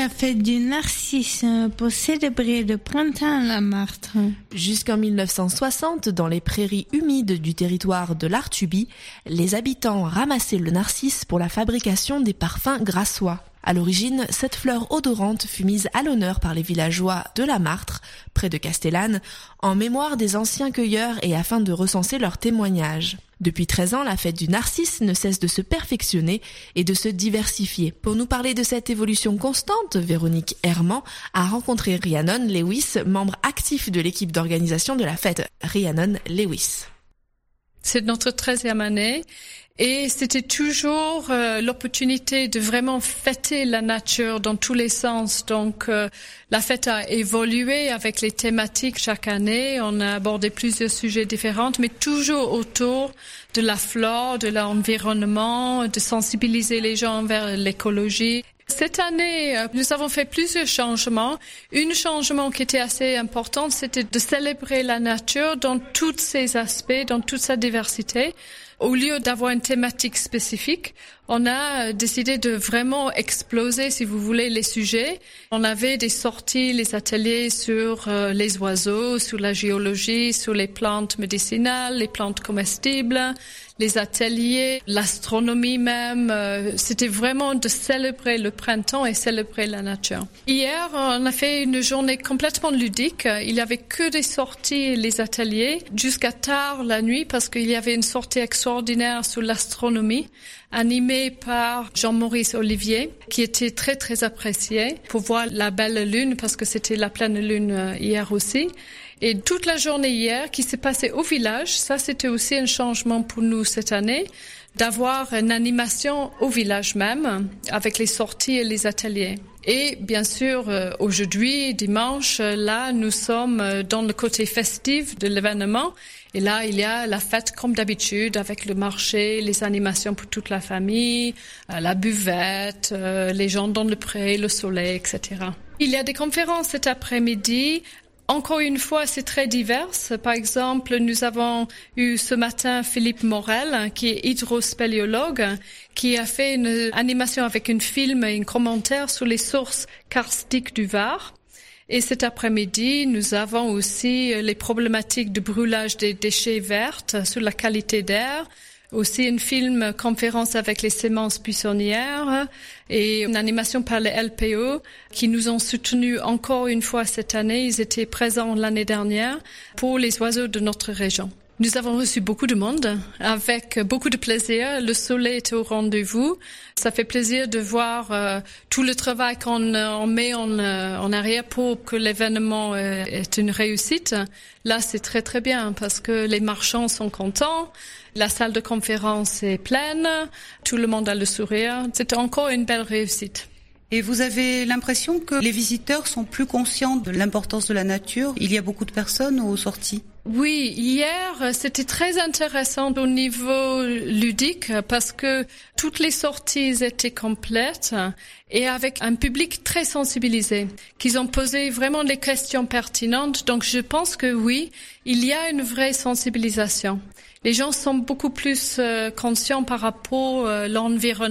la fête du Narcisse pour célébrer le printemps à la Martre. Jusqu'en 1960, dans les prairies humides du territoire de l'Artubie, les habitants ramassaient le narcisse pour la fabrication des parfums grassois. À l'origine, cette fleur odorante fut mise à l'honneur par les villageois de la Martre, près de Castellane, en mémoire des anciens cueilleurs et afin de recenser leurs témoignages. Depuis 13 ans, la fête du Narcisse ne cesse de se perfectionner et de se diversifier. Pour nous parler de cette évolution constante, Véronique Herman a rencontré Rhiannon Lewis, membre actif de l'équipe d'organisation de la fête. Rhiannon Lewis. C'est notre 13e année. Et c'était toujours l'opportunité de vraiment fêter la nature dans tous les sens. Donc la fête a évolué avec les thématiques chaque année. On a abordé plusieurs sujets différents, mais toujours autour de la flore, de l'environnement, de sensibiliser les gens vers l'écologie. Cette année, nous avons fait plusieurs changements. Un changement qui était assez important, c'était de célébrer la nature dans tous ses aspects, dans toute sa diversité. Au lieu d'avoir une thématique spécifique, on a décidé de vraiment exploser, si vous voulez, les sujets. On avait des sorties, les ateliers sur les oiseaux, sur la géologie, sur les plantes médicinales, les plantes comestibles, les ateliers, l'astronomie même. C'était vraiment de célébrer le printemps et célébrer la nature. Hier, on a fait une journée complètement ludique. Il y avait que des sorties et les ateliers jusqu'à tard la nuit parce qu'il y avait une sortie extraordinaire sur l'astronomie animée par Jean-Maurice Olivier, qui était très très apprécié pour voir la belle lune parce que c'était la pleine lune hier aussi. Et toute la journée hier qui s'est passée au village, ça c'était aussi un changement pour nous cette année, d'avoir une animation au village même, avec les sorties et les ateliers. Et bien sûr, aujourd'hui, dimanche, là, nous sommes dans le côté festif de l'événement. Et là, il y a la fête comme d'habitude, avec le marché, les animations pour toute la famille, la buvette, les gens dans le pré, le soleil, etc. Il y a des conférences cet après-midi. Encore une fois, c'est très divers. Par exemple, nous avons eu ce matin Philippe Morel, qui est hydrospéléologue, qui a fait une animation avec un film et un commentaire sur les sources karstiques du Var. Et cet après-midi, nous avons aussi les problématiques de brûlage des déchets verts sur la qualité d'air. Aussi un film conférence avec les semences buissonnières et une animation par les LPO qui nous ont soutenus encore une fois cette année. Ils étaient présents l'année dernière pour les oiseaux de notre région. Nous avons reçu beaucoup de monde avec beaucoup de plaisir. Le soleil était au rendez-vous. Ça fait plaisir de voir tout le travail qu'on met en arrière pour que l'événement est une réussite. Là, c'est très très bien parce que les marchands sont contents. La salle de conférence est pleine. Tout le monde a le sourire. C'est encore une belle réussite. Et vous avez l'impression que les visiteurs sont plus conscients de l'importance de la nature? Il y a beaucoup de personnes aux sorties? Oui, hier, c'était très intéressant au niveau ludique parce que toutes les sorties étaient complètes et avec un public très sensibilisé, qu'ils ont posé vraiment des questions pertinentes. Donc, je pense que oui, il y a une vraie sensibilisation. Les gens sont beaucoup plus conscients par rapport à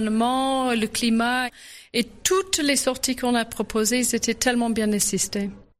l'environnement, le climat. Et toutes les sorties qu'on a proposées, étaient tellement bien assistées.